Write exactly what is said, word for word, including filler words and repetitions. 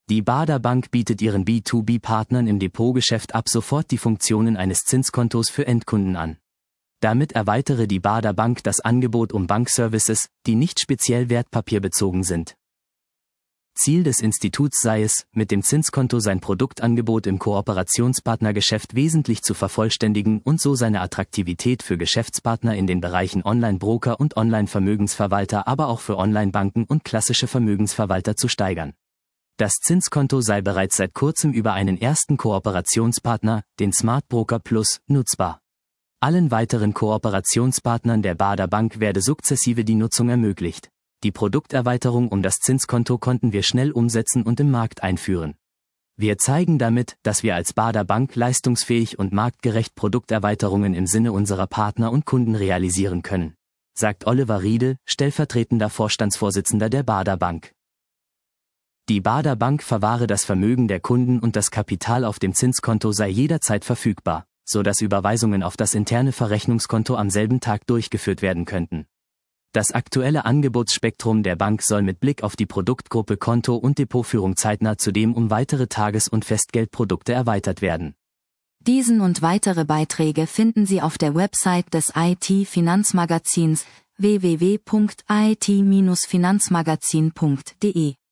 Die Baader Bank bietet ihren B zwei B-Partnern im Depotgeschäft ab sofort die Funktionen eines Zinskontos für Endkunden an. Damit erweitere die Baader Bank das Angebot um Bankservices, die nicht speziell wertpapierbezogen sind. Ziel des Instituts sei es, mit dem Zinskonto sein Produktangebot im Kooperationspartnergeschäft wesentlich zu vervollständigen und so seine Attraktivität für Geschäftspartner in den Bereichen Online-Broker und Online-Vermögensverwalter, aber auch für Online-Banken und klassische Vermögensverwalter zu steigern. Das Zinskonto sei bereits seit kurzem über einen ersten Kooperationspartner, den Smart Broker Plus, nutzbar. Allen weiteren Kooperationspartnern der Baader Bank werde sukzessive die Nutzung ermöglicht. Die Produkterweiterung um das Zinskonto konnten wir schnell umsetzen und im Markt einführen. Wir zeigen damit, dass wir als Baader Bank leistungsfähig und marktgerecht Produkterweiterungen im Sinne unserer Partner und Kunden realisieren können, sagt Oliver Riedel, stellvertretender Vorstandsvorsitzender der Baader Bank. Die Baader Bank verwahre das Vermögen der Kunden und das Kapital auf dem Zinskonto sei jederzeit verfügbar, so dass Überweisungen auf das interne Verrechnungskonto am selben Tag durchgeführt werden könnten. Das aktuelle Angebotsspektrum der Bank soll mit Blick auf die Produktgruppe Konto und Depotführung zeitnah zudem um weitere Tages- und Festgeldprodukte erweitert werden. Diesen und weitere Beiträge finden Sie auf der Website des I T-Finanzmagazins w w w punkt i t Bindestrich finanzmagazin punkt de.